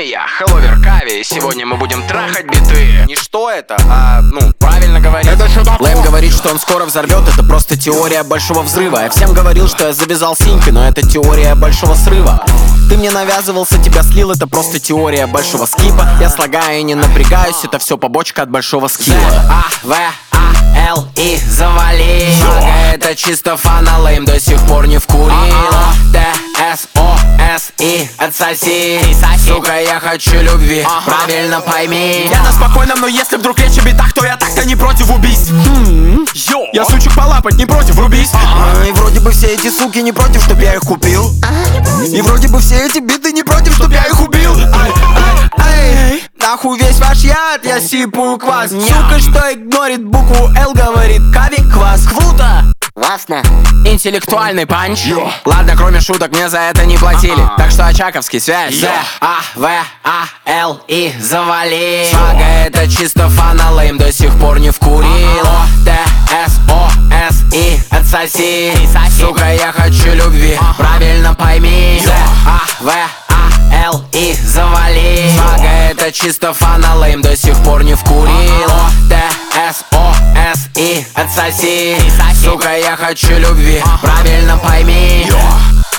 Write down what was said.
вами я, Хэллоувер Кави, и сегодня мы будем трахать биты. Не что это, правильно говорить. Лэм говорит, что он скоро взорвет, это просто теория большого взрыва. Я всем говорил, что я завязал синькой, но это теория большого срыва. Ты мне навязывался, тебя слил, это просто теория большого скипа. Я слагаю и не напрягаюсь, это все побочка от большого скилла. Z-A-V-A-L-E, завали. Это чисто фана, Лэм до сих пор не вкурил. T-S-O-S-I, отсоси. Сука, я хочу любви, правильно пойми. Я на спокойном, но если вдруг речь о битах, то я так-то не против убийств. Я сучек полапать не против, врубись. И вроде бы все эти суки не против, чтоб я их купил. И вроде бы все эти биты не против, чтоб я их убил. Нахуй весь ваш яд, я сипую квас. Сука, что игнорит букву Л, говорит Кави квас. Круто! Классно. Интеллектуальный панч. Ладно, кроме шуток, мне за это не платили. Так что очаковский связь. Z-A-V-A-L-E, завали. Шага, это чисто фана, Лэм до сих пор не вкурил. T-S-O-S-I, отсоси. Сука, я хочу любви, правильно пойми. Z-A-V-A-L-E, завали. Шага, это чисто фана, Лэм до сих пор не вкурил. T-S-O-S-I, отсоси. Сука, я хочу любви, правильно пойми.